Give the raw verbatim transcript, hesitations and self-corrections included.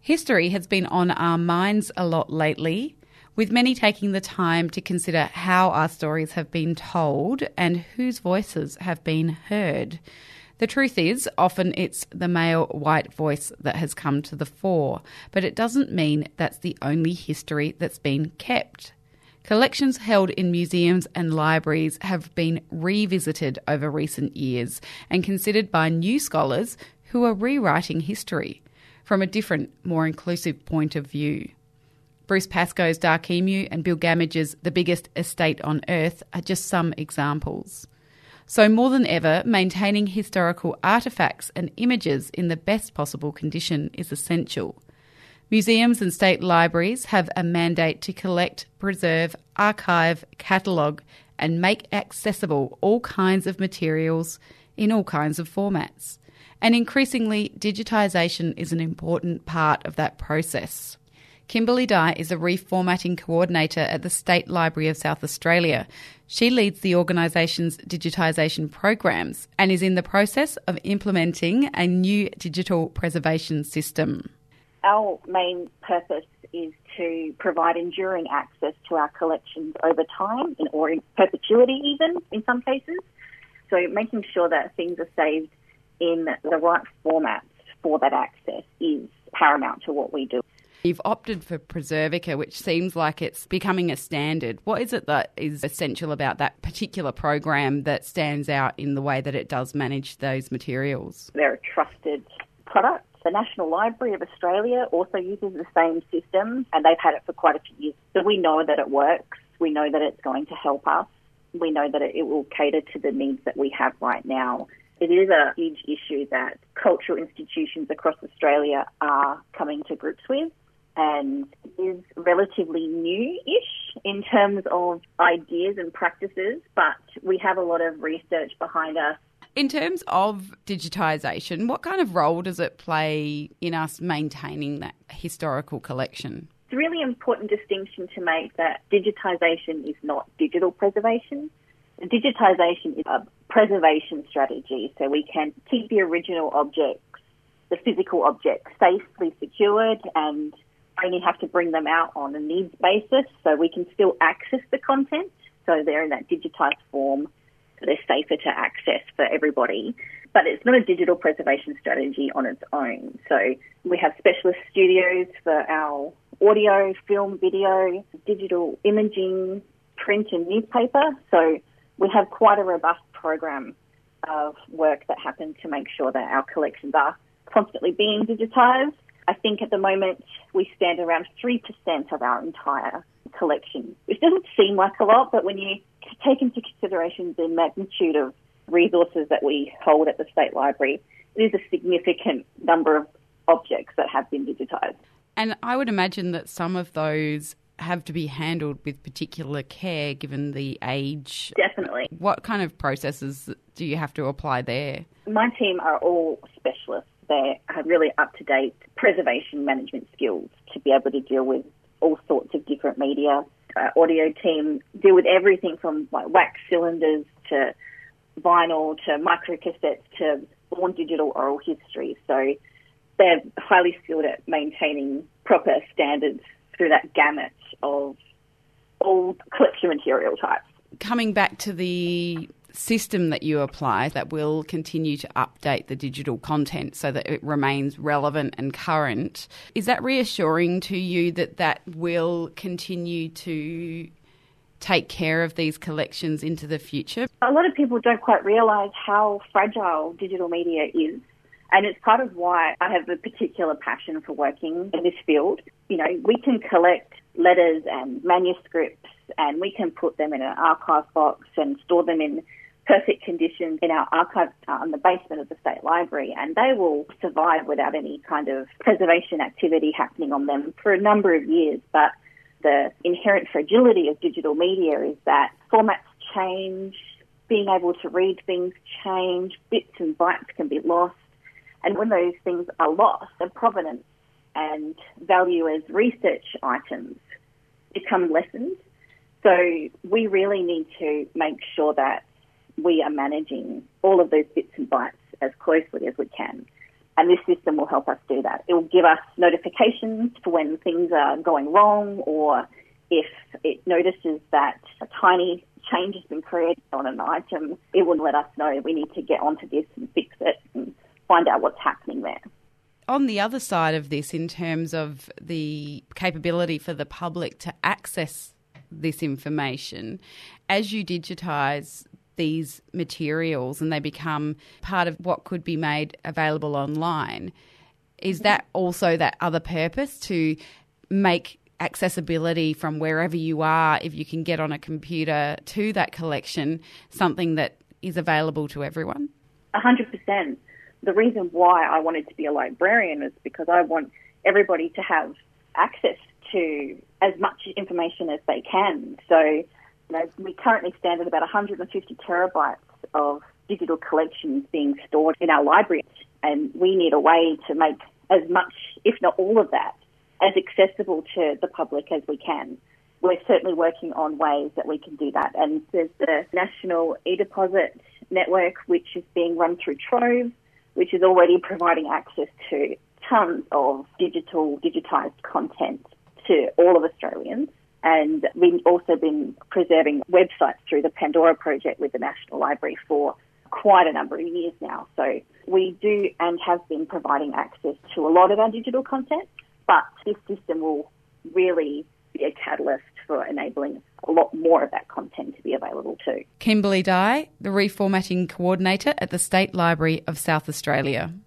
History has been on our minds a lot lately, with many taking the time to consider how our stories have been told and whose voices have been heard. The truth is, often it's the male white voice that has come to the fore, but it doesn't mean that's the only history that's been kept. Collections held in museums and libraries have been revisited over recent years and considered by new scholars who are rewriting history from a different, more inclusive point of view. Bruce Pascoe's Dark Emu and Bill Gamage's The Biggest Estate on Earth are just some examples. So more than ever, maintaining historical artefacts and images in the best possible condition is essential. Museums and state libraries have a mandate to collect, preserve, archive, catalogue and make accessible all kinds of materials in all kinds of formats. And increasingly, digitisation is an important part of that process. Kimberly Dye is a reformatting coordinator at the State Library of South Australia. She leads the organisation's digitisation programs and is in the process of implementing a new digital preservation system. Our main purpose is to provide enduring access to our collections over time, or in perpetuity even, in some cases. So making sure that things are saved in the right formats for that access is paramount to what we do. You've opted for Preservica, which seems like it's becoming a standard. What is it that is essential about that particular program that stands out in the way that it does manage those materials? They're a trusted product. The National Library of Australia also uses the same system, and they've had it for quite a few years. So we know that it works. We know that it's going to help us. We know that it will cater to the needs that we have right now. It is a huge issue that cultural institutions across Australia are coming to grips with, and is relatively new-ish in terms of ideas and practices, but we have a lot of research behind us. In terms of digitisation, what kind of role does it play in us maintaining that historical collection? It's a really important distinction to make that digitisation is not digital preservation. Digitisation is a preservation strategy, so we can keep the original objects, the physical objects, safely secured and only have to bring them out on a needs basis, so we can still access the content. So they're in that digitised form, so they're safer to access for everybody. But it's not a digital preservation strategy on its own. So we have specialist studios for our audio, film, video, digital imaging, print and newspaper. So we have quite a robust program of work that happens to make sure that our collections are constantly being digitised. I think at the moment we stand around three percent of our entire collection, which doesn't seem like a lot, but when you take into consideration the magnitude of resources that we hold at the State Library, it is a significant number of objects that have been digitised. And I would imagine that some of those have to be handled with particular care given the age. Definitely. What kind of processes do you have to apply there? My team are all specialists. They have really up-to-date preservation management skills to be able to deal with all sorts of different media. Our audio team deal with everything from like wax cylinders to vinyl to microcassettes to born digital oral history. So they're highly skilled at maintaining proper standards through that gamut of all collection material types. Coming back to the system that you apply that will continue to update the digital content so that it remains relevant and current, is that reassuring to you that that will continue to take care of these collections into the future? A lot of people don't quite realise how fragile digital media is. And it's part of why I have a particular passion for working in this field. You know, we can collect letters and manuscripts and we can put them in an archive box and store them in perfect condition in our archive uh, in the basement of the State Library, and they will survive without any kind of preservation activity happening on them for a number of years. But the inherent fragility of digital media is that formats change, being able to read things change, bits and bytes can be lost. And when those things are lost, their provenance and value as research items become lessened. So we really need to make sure that we are managing all of those bits and bytes as closely as we can. And this system will help us do that. It will give us notifications for when things are going wrong, or if it notices that a tiny change has been created on an item, it will let us know we need to get onto this and fix it and find out what's happening there. On the other side of this, in terms of the capability for the public to access this information, as you digitise these materials and they become part of what could be made available online, is that also that other purpose to make accessibility from wherever you are, if you can get on a computer to that collection, something that is available to everyone? A hundred percent. The reason why I wanted to be a librarian is because I want everybody to have access to as much information as they can. So, you know, we currently stand at about one hundred fifty terabytes of digital collections being stored in our library, and we need a way to make as much, if not all of that, as accessible to the public as we can. We're certainly working on ways that we can do that. And there's the National e-Deposit Network, which is being run through Trove, which is already providing access to tons of digital, digitised content to all of Australians. And we've also been preserving websites through the Pandora project with the National Library for quite a number of years now. So we do and have been providing access to a lot of our digital content, but this system will really be a catalyst for enabling a lot more of that content to be available too. Kimberly Dye, the Reformatting Coordinator at the State Library of South Australia.